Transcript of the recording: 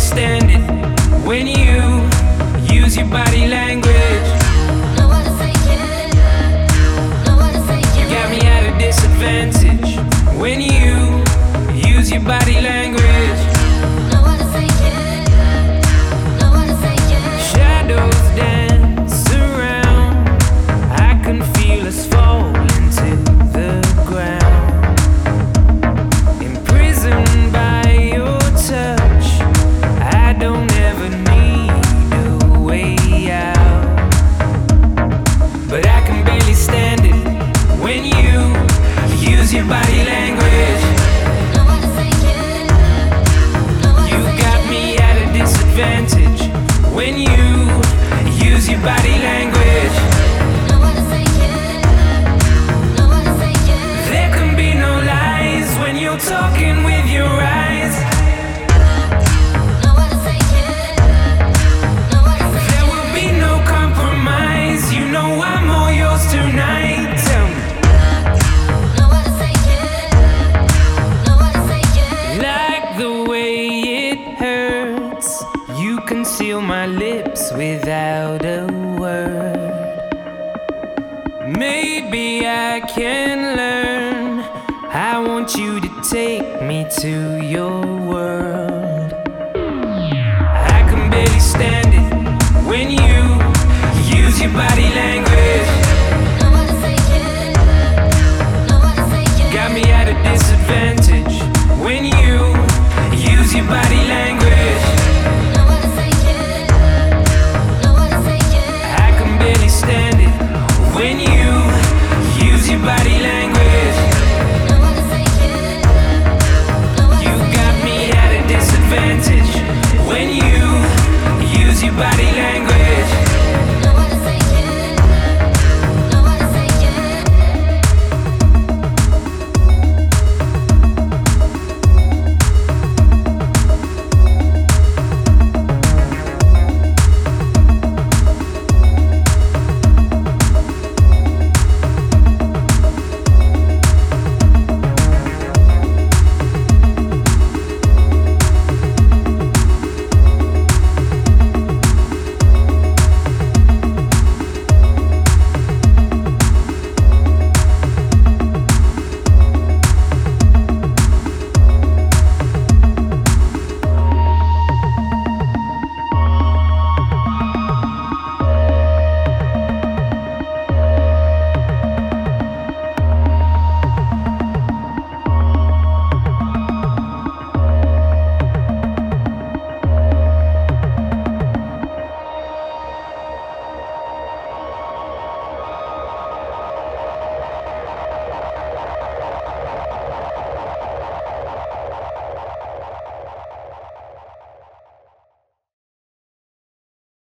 stand it when you use your body language. You got me at a disadvantage when you use your body language. Shadows dance around, I can feel us fall into the ground. Imprisoned by your touch, I don't ever need a way out. But I can barely stand it when you use your body language. You got me at a disadvantage when you use your body language. There can be no lies when you're talking with your eyes. There will be no compromise. You know I'm all yours tonight. Tell me. Like the way it hurts, you conceal my lips without a word. Maybe I can learn. I want you to take me to your world. I can barely stand it when you use your body language.